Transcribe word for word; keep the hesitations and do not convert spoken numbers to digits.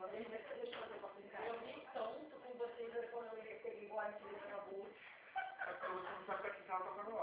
Eu vim tanto com vocês quando eu peguei o antes de acabou. É porque você não sabe que ela tava no ar.